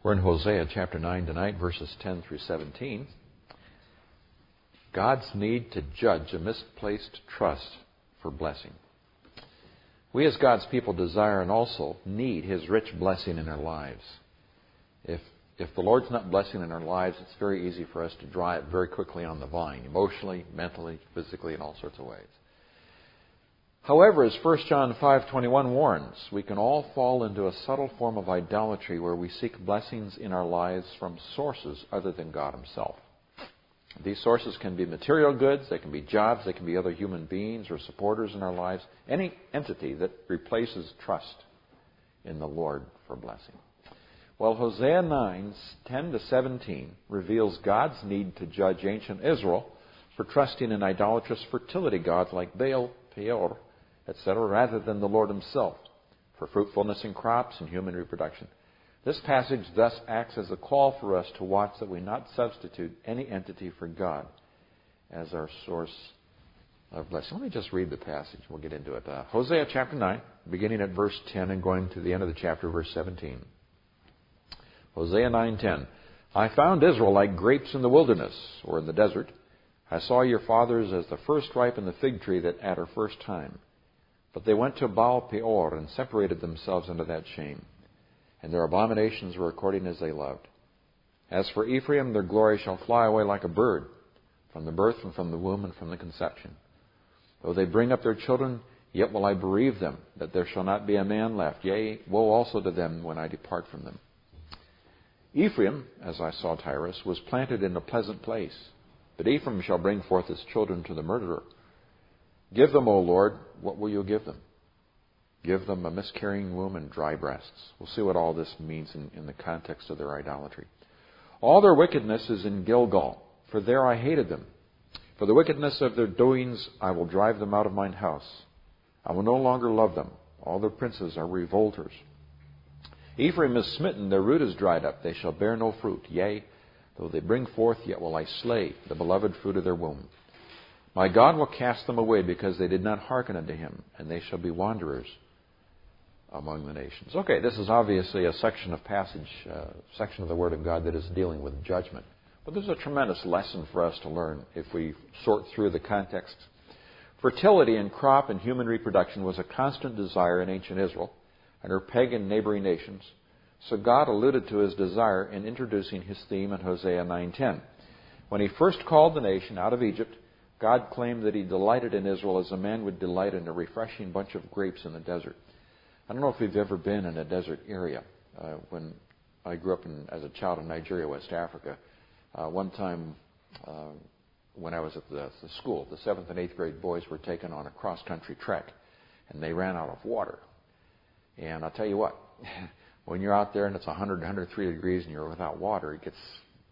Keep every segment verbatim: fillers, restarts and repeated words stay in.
We're in Hosea chapter nine tonight, verses ten through seventeen. God's need to judge a misplaced trust for blessing. We as God's people desire and also need His rich blessing in our lives. If if the Lord's not blessing in our lives, it's very easy for us to dry it very quickly on the vine, emotionally, mentally, physically, in all sorts of ways. However, as First John five twenty-one warns, we can all fall into a subtle form of idolatry where we seek blessings in our lives from sources other than God Himself. These sources can be material goods, they can be jobs, they can be other human beings or supporters in our lives, any entity that replaces trust in the Lord for blessing. Well, Hosea nine ten to seventeen reveals God's need to judge ancient Israel for trusting in idolatrous fertility gods like Baal, Peor, et cetera, rather than the Lord Himself for fruitfulness in crops and human reproduction. This passage thus acts as a call for us to watch that we not substitute any entity for God as our source of blessing. Let me just read the passage. We'll get into it. Uh, Hosea chapter nine, beginning at verse ten and going to the end of the chapter, verse seventeen. Hosea nine ten. I found Israel like grapes in the wilderness, or in the desert. I saw your fathers as the first ripe in the fig tree that at her first time. But they went to Baal Peor and separated themselves unto that shame. And their abominations were according as they loved. As for Ephraim, their glory shall fly away like a bird, from the birth and from the womb and from the conception. Though they bring up their children, yet will I bereave them, that there shall not be a man left. Yea, woe also to them when I depart from them. Ephraim, as I saw Tyrus, was planted in a pleasant place. But Ephraim shall bring forth his children to the murderer. Give them, O Lord, what will you give them? Give them a miscarrying womb and dry breasts. We'll see what all this means in, in the context of their idolatry. All their wickedness is in Gilgal, for there I hated them. For the wickedness of their doings I will drive them out of mine house. I will no longer love them. All their princes are revolters. Ephraim is smitten, their root is dried up. They shall bear no fruit. Yea, though they bring forth, yet will I slay the beloved fruit of their womb. My God will cast them away because they did not hearken unto Him, and they shall be wanderers among the nations. Okay, this is obviously a section of passage, uh, section of the Word of God that is dealing with judgment. But there's a tremendous lesson for us to learn if we sort through the context. Fertility in crop and human reproduction was a constant desire in ancient Israel and her pagan neighboring nations. So God alluded to His desire in introducing His theme in Hosea nine ten. When He first called the nation out of Egypt, God claimed that He delighted in Israel as a man would delight in a refreshing bunch of grapes in the desert. I don't know if you've ever been in a desert area. Uh, when I grew up in, as a child in Nigeria, West Africa, uh, one time uh, when I was at the, the school, the seventh and eighth grade boys were taken on a cross-country trek, and they ran out of water. And I'll tell you what, when you're out there and it's one hundred, one hundred three degrees and you're without water, it gets,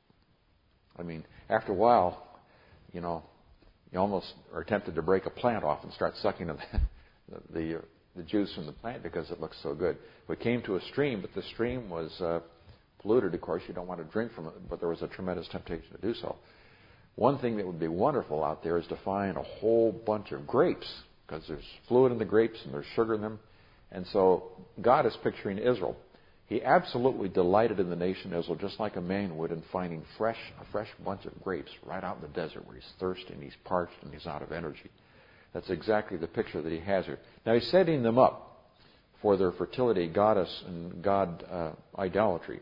I mean, after a while, you know, you almost are tempted to break a plant off and start sucking the, the, the juice from the plant because it looks so good. We came to a stream, but the stream was uh, polluted. Of course, you don't want to drink from it, but there was a tremendous temptation to do so. One thing that would be wonderful out there is to find a whole bunch of grapes because there's fluid in the grapes and there's sugar in them. And so God is picturing Israel. He absolutely delighted in the nation Israel, just like a man would in finding fresh, a fresh bunch of grapes right out in the desert where he's thirsty and he's parched and he's out of energy. That's exactly the picture that He has here. Now He's setting them up for their fertility, goddess, and God uh, idolatry.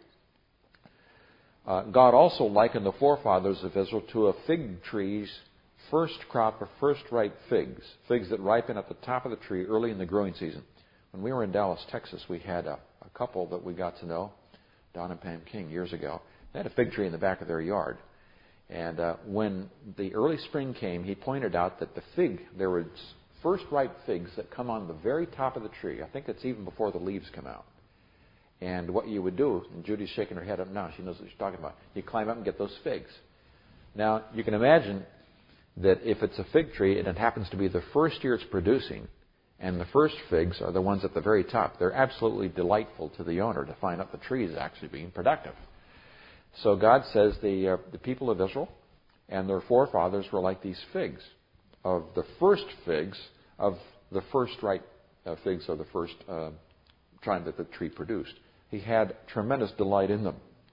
Uh, God also likened the forefathers of Israel to a fig tree's first crop of first ripe figs, figs that ripen at the top of the tree early in the growing season. When we were in Dallas, Texas, we had a, a couple that we got to know, Don and Pam King, years ago. They had a fig tree in the back of their yard. And uh, when the early spring came, he pointed out that the fig, there were first ripe figs that come on the very top of the tree. I think it's even before the leaves come out. And what you would do, and Judy's shaking her head up now, she knows what she's talking about, you climb up and get those figs. Now, you can imagine that if it's a fig tree and it happens to be the first year it's producing, and the first figs are the ones at the very top. They're absolutely delightful to the owner to find out the tree is actually being productive. So God says the uh, the people of Israel and their forefathers were like these figs, of the first figs of the first ripe uh, figs of the first uh, time that the tree produced. He had tremendous delight in them.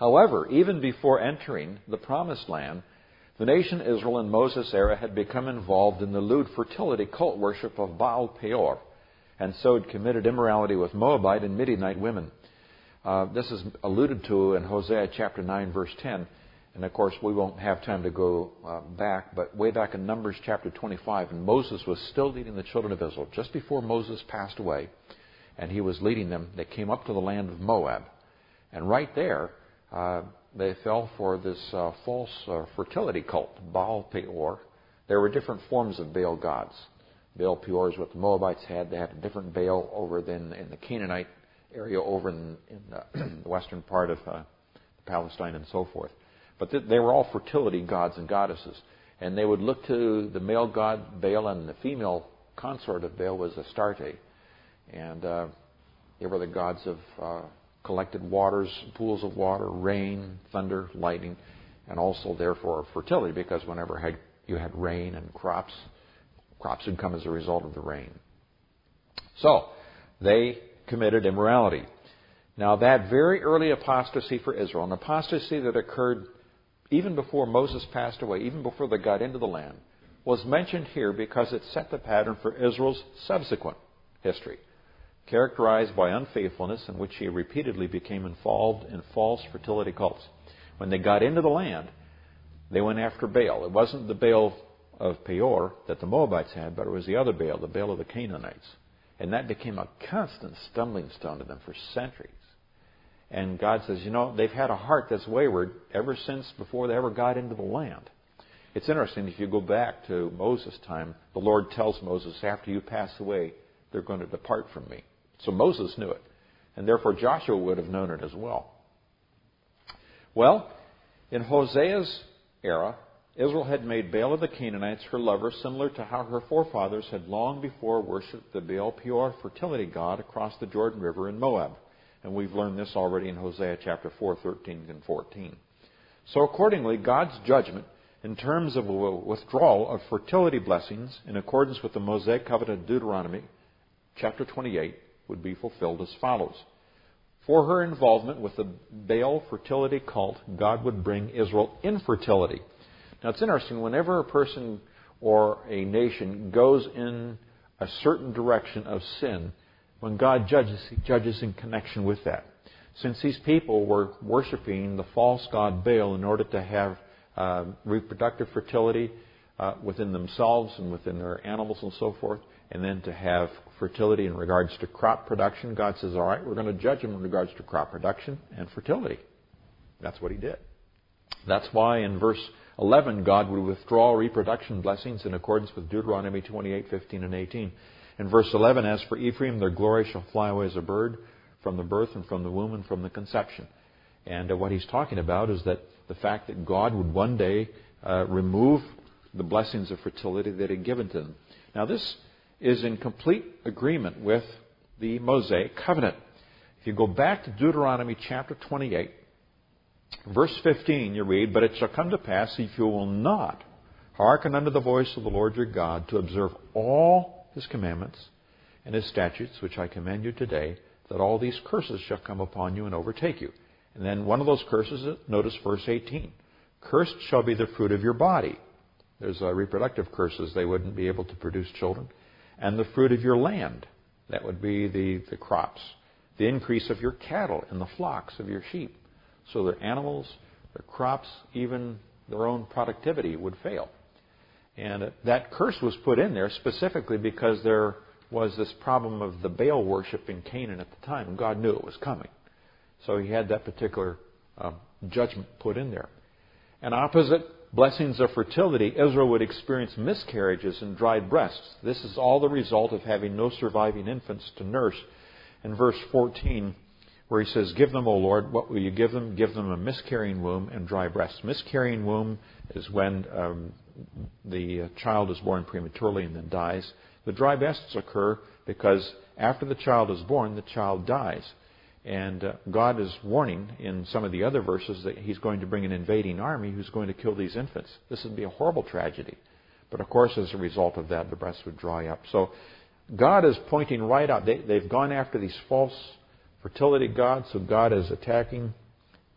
However, even before entering the Promised Land, the nation Israel in Moses' era had become involved in the lewd fertility cult worship of Baal Peor, and so had committed immorality with Moabite and Midianite women. Uh, this is alluded to in Hosea chapter nine, verse ten. And of course, we won't have time to go uh, back, but way back in Numbers chapter twenty-five, and Moses was still leading the children of Israel. Just before Moses passed away, and he was leading them, they came up to the land of Moab. And right there, uh, they fell for this uh, false uh, fertility cult, Baal Peor. There were different forms of Baal gods. Baal Peor is what the Moabites had. They had a different Baal over than in the Canaanite area over in, in the, the western part of uh, Palestine and so forth. But th- they were all fertility gods and goddesses. And they would look to the male god Baal, and the female consort of Baal was Astarte. And uh, they were the gods of uh, collected waters, pools of water, rain, thunder, lightning, and also, therefore, fertility, because whenever had, you had rain and crops, crops would come as a result of the rain. So, they committed immorality. Now, that very early apostasy for Israel, an apostasy that occurred even before Moses passed away, even before they got into the land, was mentioned here because it set the pattern for Israel's subsequent history, characterized by unfaithfulness in which he repeatedly became involved in false fertility cults. When they got into the land, they went after Baal. It wasn't the Baal of Peor that the Moabites had, but it was the other Baal, the Baal of the Canaanites. And that became a constant stumbling stone to them for centuries. And God says, you know, they've had a heart that's wayward ever since before they ever got into the land. It's interesting, if you go back to Moses' time, the Lord tells Moses, after you pass away, they're going to depart from me. So Moses knew it. And therefore Joshua would have known it as well. Well, in Hosea's era, Israel had made Baal of the Canaanites her lover, similar to how her forefathers had long before worshipped the Baal Peor fertility god across the Jordan River in Moab. And we've learned this already in Hosea chapter four, thirteen and fourteen. So accordingly, God's judgment in terms of a withdrawal of fertility blessings in accordance with the Mosaic covenant of Deuteronomy chapter twenty-eight would be fulfilled as follows. For her involvement with the Baal fertility cult, God would bring Israel infertility. Now it's interesting, whenever a person or a nation goes in a certain direction of sin, when God judges, He judges in connection with that. Since these people were worshiping the false god Baal in order to have uh, reproductive fertility uh, within themselves and within their animals and so forth, and then to have fertility in regards to crop production, God says, all right, we're going to judge them in regards to crop production and fertility. That's what He did. That's why in verse eleven, God would withdraw reproduction blessings in accordance with Deuteronomy twenty-eight, fifteen, and eighteen. In verse eleven, as for Ephraim, their glory shall fly away as a bird from the birth and from the womb and from the conception. And uh, what he's talking about is that the fact that God would one day uh, remove the blessings of fertility that He had given to them. Now this is in complete agreement with the Mosaic covenant. If you go back to Deuteronomy chapter twenty-eight, verse fifteen, you read, But it shall come to pass, if you will not hearken unto the voice of the Lord your God, to observe all His commandments and His statutes, which I command you today, that all these curses shall come upon you and overtake you. And then one of those curses, notice verse eighteen. Cursed shall be the fruit of your body. There's uh, reproductive curses. They wouldn't be able to produce children. And the fruit of your land. That would be the, the crops. The increase of your cattle and the flocks of your sheep. So their animals, their crops, even their own productivity would fail. And that curse was put in there specifically because there was this problem of the Baal worship in Canaan at the time. And God knew it was coming. So He had that particular uh, judgment put in there. And opposite blessings of fertility, Israel would experience miscarriages and dried breasts. This is all the result of having no surviving infants to nurse. In verse fourteen, where He says, Give them, O Lord, what will you give them? Give them a miscarrying womb and dry breasts. Miscarrying womb is when um, the child is born prematurely and then dies. The dry breasts occur because after the child is born, the child dies. And uh, God is warning in some of the other verses that He's going to bring an invading army who's going to kill these infants. This would be a horrible tragedy. But of course, as a result of that, the breasts would dry up. So God is pointing right out. They, they've gone after these false fertility gods, so God is attacking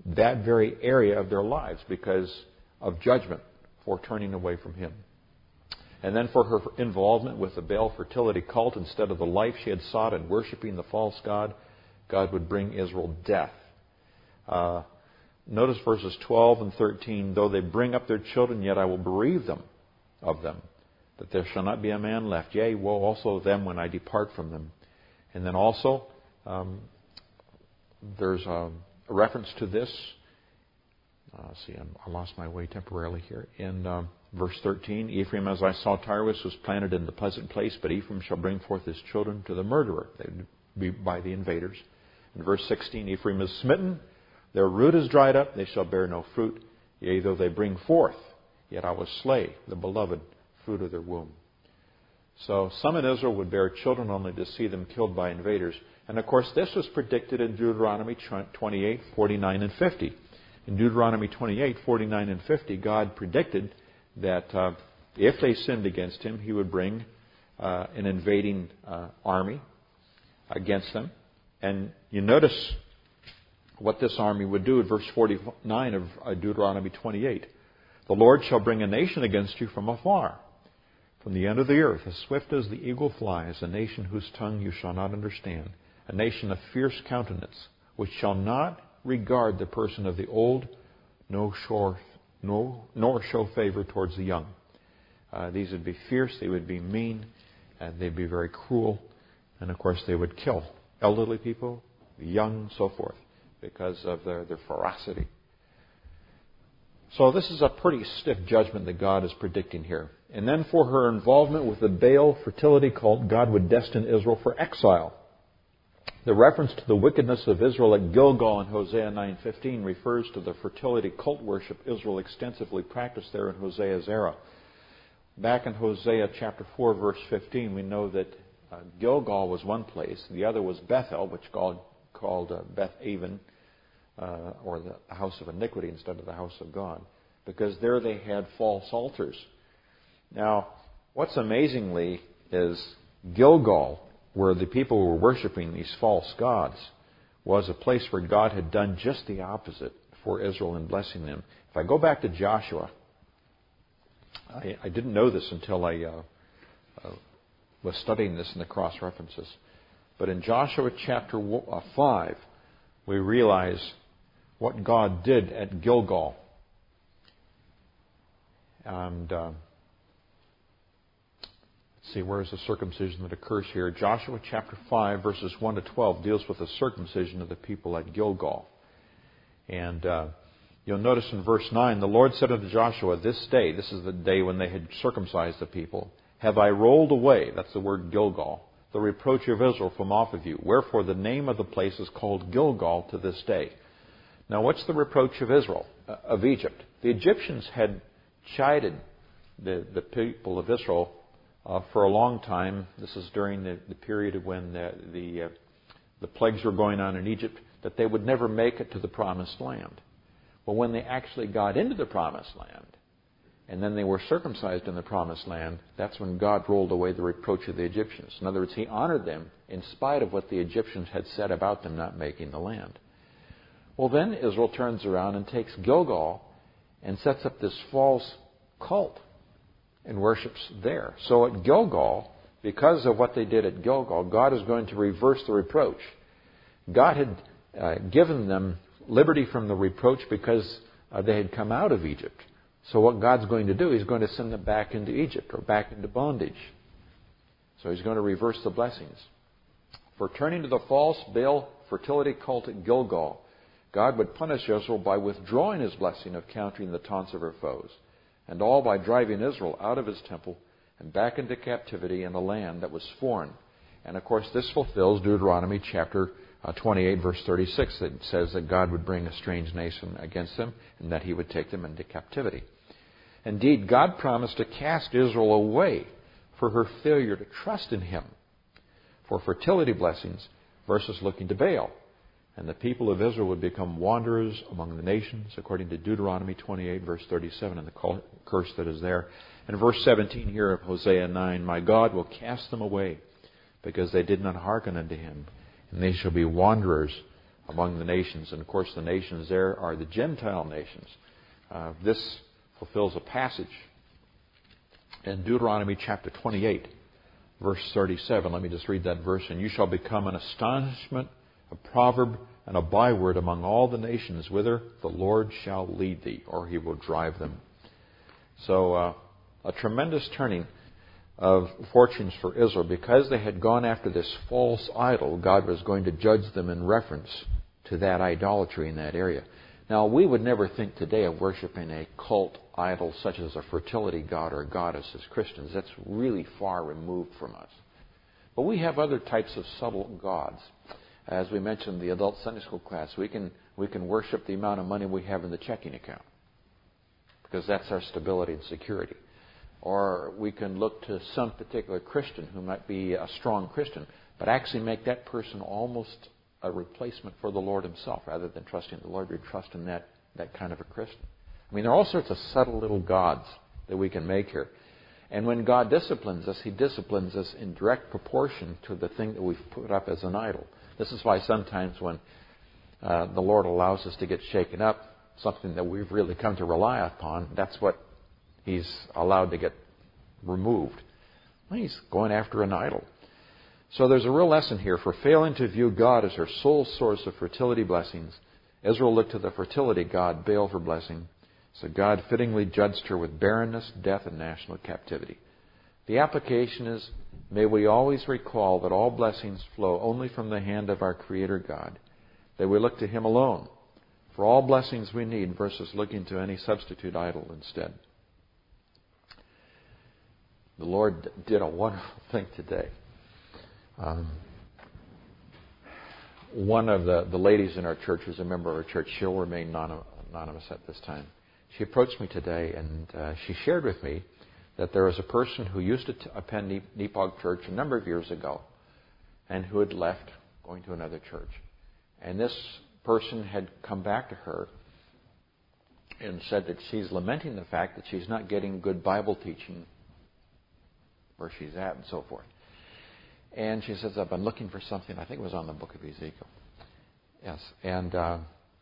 that very area of their lives because of judgment for turning away from Him. And then for her involvement with the Baal fertility cult, instead of the life she had sought in worshiping the false god, God would bring Israel death. Uh, notice verses twelve and thirteen. Though they bring up their children, yet I will bereave them of them, that there shall not be a man left. Yea, woe also of them when I depart from them. And then also, um, there's a, a reference to this. Uh, see, I'm, I lost my way temporarily here. In um, verse thirteen, Ephraim, as I saw Tyrus, was planted in the pleasant place, but Ephraim shall bring forth his children to the murderer. They would be by the invaders. In verse sixteen, Ephraim is smitten, their root is dried up, they shall bear no fruit. Yea, though they bring forth, yet I will slay the beloved fruit of their womb. So some in Israel would bear children only to see them killed by invaders. And of course, this was predicted in Deuteronomy twenty-eight, forty-nine, and fifty. In Deuteronomy twenty-eight, forty-nine, and fifty, God predicted that uh, if they sinned against Him, He would bring uh, an invading uh, army against them. And you notice what this army would do in verse forty-nine of uh, Deuteronomy twenty-eight. The Lord shall bring a nation against you from afar, from the end of the earth, as swift as the eagle flies, a nation whose tongue you shall not understand, a nation of fierce countenance, which shall not regard the person of the old, no shore, no, nor show favor towards the young. Uh, these would be fierce, they would be mean, and they'd be very cruel. And of course, they would kill elderly people, young, so forth, because of their, their ferocity. So this is a pretty stiff judgment that God is predicting here. And then for her involvement with the Baal fertility cult, God would destine Israel for exile. The reference to the wickedness of Israel at Gilgal in Hosea nine fifteen refers to the fertility cult worship Israel extensively practiced there in Hosea's era. Back in Hosea chapter four, verse fifteen, we know that uh, Gilgal was one place. The other was Bethel, which called, called uh, Beth Aven, uh, or the house of iniquity instead of the house of God, because there they had false altars. Now, what's amazingly is Gilgal, where the people were worshiping these false gods, was a place where God had done just the opposite for Israel in blessing them. If I go back to Joshua, I, I didn't know this until I uh, uh, was studying this in the cross-references. But in Joshua chapter five, we realize what God did at Gilgal. And uh, let's see, where is the circumcision that occurs here? Joshua chapter five, verses one to twelve, deals with the circumcision of the people at Gilgal. And uh, you'll notice in verse nine, the Lord said unto Joshua, this day, this is the day when they had circumcised the people, have I rolled away, that's the word Gilgal, the reproach of Israel from off of you. Wherefore the name of the place is called Gilgal to this day. Now what's the reproach of Israel, uh, of Egypt? The Egyptians had chided the, the people of Israel uh, for a long time. This is during the, the period when the, the, uh, the plagues were going on in Egypt, that they would never make it to the promised land. Well, when they actually got into the promised land, and then they were circumcised in the promised land, that's when God rolled away the reproach of the Egyptians. In other words, He honored them in spite of what the Egyptians had said about them not making the land. Well, then Israel turns around and takes Gilgal and sets up this false cult and worships there. So at Gilgal, because of what they did at Gilgal, God is going to reverse the reproach. God had uh, given them liberty from the reproach because uh, they had come out of Egypt. So what God's going to do, He's going to send them back into Egypt or back into bondage. So He's going to reverse the blessings. For turning to the false Baal fertility cult at Gilgal, God would punish Israel by withdrawing His blessing of countering the taunts of her foes, and all by driving Israel out of His temple and back into captivity in a land that was foreign. And of course this fulfills Deuteronomy chapter twenty-eight, verse thirty-six, that says that God would bring a strange nation against them and that He would take them into captivity. Indeed, God promised to cast Israel away for her failure to trust in Him for fertility blessings versus looking to Baal. And the people of Israel would become wanderers among the nations, according to Deuteronomy twenty-eight, verse thirty-seven, and the curse that is there. And verse seventeen here of Hosea nine, my God will cast them away, because they did not hearken unto Him, and they shall be wanderers among the nations. And of course, the nations there are the Gentile nations. Uh, this fulfills a passage in Deuteronomy chapter twenty-eight, verse thirty-seven. Let me just read that verse. And you shall become an astonishment, a proverb, and a byword among all the nations, whither the Lord shall lead thee, or he will drive them. So uh, a tremendous turning of fortunes for Israel. Because they had gone after this false idol, God was going to judge them in reference to that idolatry in that area. Now, we would never think today of worshiping a cult idol such as a fertility god or goddess as Christians. That's really far removed from us. But we have other types of subtle gods. As we mentioned in the adult Sunday school class, we can we can worship the amount of money we have in the checking account, because that's our stability and security. Or we can look to some particular Christian who might be a strong Christian, but actually make that person almost a replacement for the Lord himself. Rather than trusting the Lord, we trust in that, that kind of a Christian. I mean, there are all sorts of subtle little gods that we can make here. And when God disciplines us, he disciplines us in direct proportion to the thing that we've put up as an idol. This is why sometimes when uh, the Lord allows us to get shaken up, something that we've really come to rely upon, that's what he's allowed to get removed. Well, he's going after an idol. So there's a real lesson here. For failing to view God as her sole source of fertility blessings, Israel looked to the fertility god Baal for blessing. So God fittingly judged her with barrenness, death, and national captivity. The application is, may we always recall that all blessings flow only from the hand of our Creator God, that we look to him alone for all blessings we need versus looking to any substitute idol instead. The Lord did a wonderful thing today. Um, one of the, the ladies in our church, who's a member of our church, she'll remain non- anonymous at this time. She approached me today and uh, she shared with me that there was a person who used to t- attend Nepog Church a number of years ago and who had left, going to another church. And this person had come back to her and said that she's lamenting the fact that she's not getting good Bible teaching where she's at and so forth. And she says, I've been looking for something. I think it was on the book of Ezekiel. Yes. And uh,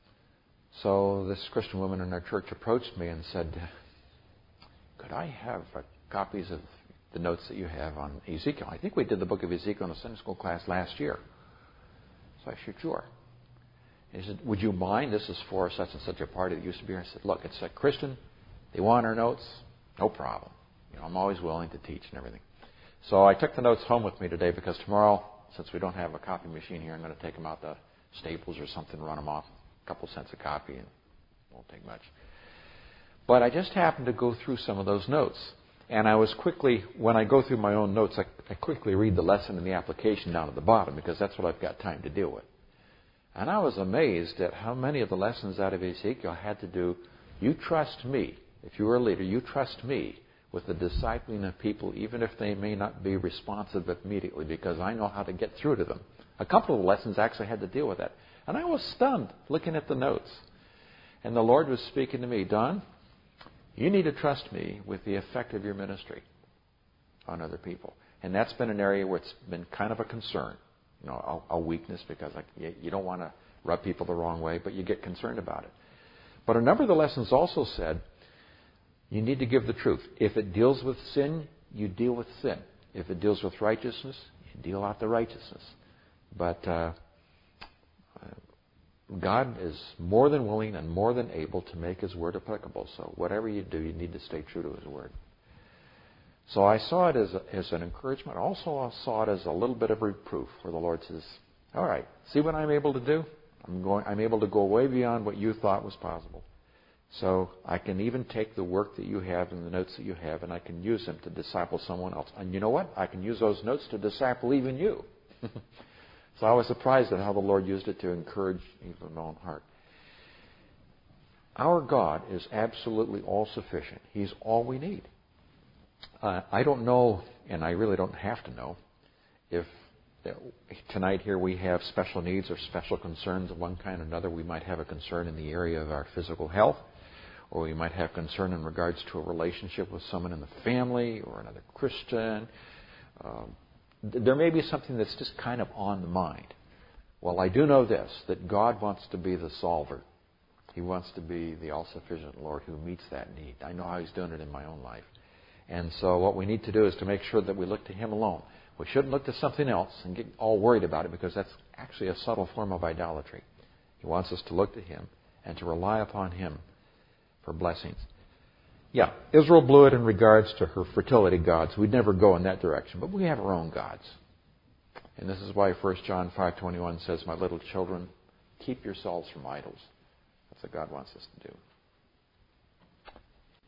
so this Christian woman in our church approached me and said, could I have uh, copies of the notes that you have on Ezekiel? I think we did the book of Ezekiel in a Sunday school class last year. So I said, sure. And he said, would you mind? This is for such and such a party that used to be here. I said, look, it's a Christian. They want our notes. No problem. You know, I'm always willing to teach and everything. So I took the notes home with me today because tomorrow, since we don't have a copy machine here, I'm going to take them out to Staples or something, run them off, a couple cents a copy, and it won't take much. But I just happened to go through some of those notes. And I was quickly, when I go through my own notes, I, I quickly read the lesson and the application down at the bottom because that's what I've got time to deal with. And I was amazed at how many of the lessons out of Ezekiel had to do, you trust me. If you were a leader, you trust me with the discipling of people, even if they may not be responsive immediately, because I know how to get through to them. A couple of lessons actually had to deal with that. And I was stunned looking at the notes. And the Lord was speaking to me, Don, you need to trust me with the effect of your ministry on other people. And that's been an area where it's been kind of a concern, you know, a, a weakness, because like, you, you don't want to rub people the wrong way, but you get concerned about it. But a number of the lessons also said, you need to give the truth. If it deals with sin, you deal with sin. If it deals with righteousness, you deal out the righteousness. But uh, God is more than willing and more than able to make his word applicable. So whatever you do, you need to stay true to his word. So I saw it as, a, as an encouragement. Also, I saw it as a little bit of reproof, where the Lord says, all right, see what I'm able to do? I'm going. I'm able to go way beyond what you thought was possible. So I can even take the work that you have and the notes that you have, and I can use them to disciple someone else. And you know what? I can use those notes to disciple even you. So I was surprised at how the Lord used it to encourage even my own heart. Our God is absolutely all-sufficient. He's all we need. Uh, I don't know, and I really don't have to know, if tonight here we have special needs or special concerns of one kind or another. We might have a concern in the area of our physical health, or we might have concern in regards to a relationship with someone in the family or another Christian. Um, there may be something that's just kind of on the mind. Well, I do know this, that God wants to be the solver. He wants to be the all-sufficient Lord who meets that need. I know how He's doing it in my own life. And so what we need to do is to make sure that we look to Him alone. We shouldn't look to something else and get all worried about it, because that's actually a subtle form of idolatry. He wants us to look to Him and to rely upon Him for blessings. Yeah, Israel blew it in regards to her fertility gods. We'd never go in that direction, but we have our own gods. And this is why First John five twenty-one says, "My little children, keep yourselves from idols." That's what God wants us to do.